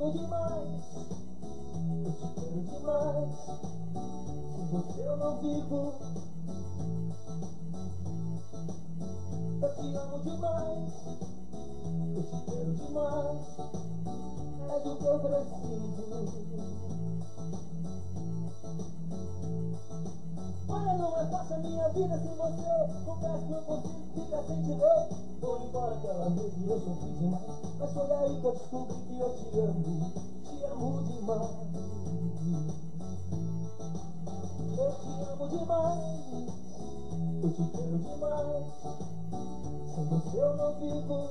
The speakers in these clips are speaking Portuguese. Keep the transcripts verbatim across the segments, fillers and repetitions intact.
amo demais, eu te quero demais. Sem você eu não vivo. Eu te amo demais, eu te quero demais. É do que eu preciso. Olha, não é fácil a minha vida sem você. Confesso que não consigo ficar sem te ver. Vou embora aquela vez e eu sofri demais, mas foi aí que eu descobri que eu te amo. Te amo demais. Eu te amo demais, eu te quero demais. Sem você eu não vivo.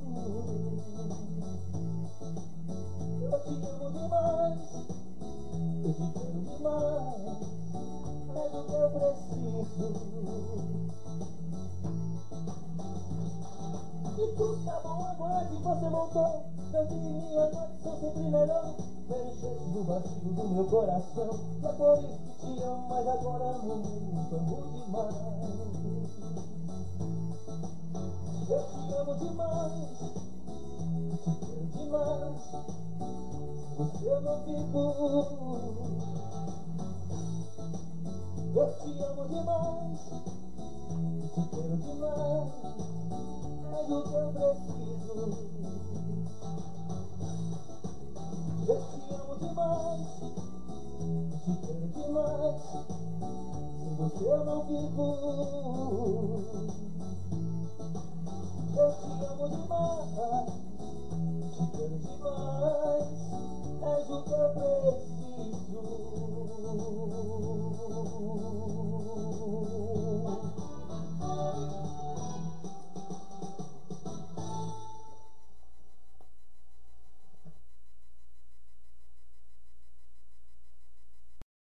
Eu te amo demais, eu te quero demais. É do que eu preciso. E tudo tá bom agora que você voltou. Meu dia e minha noite são sempre melhor. Vem enchente do vazio do meu coração. E é por isso que te amo, mas agora amo muito, amo demais. Eu te amo demais, eu te quero demais. Sem você eu não vivo. Eu te amo demais, eu te quero demais. É do que eu preciso. Eu te amo demais, eu te quero demais. Sem você eu não vivo.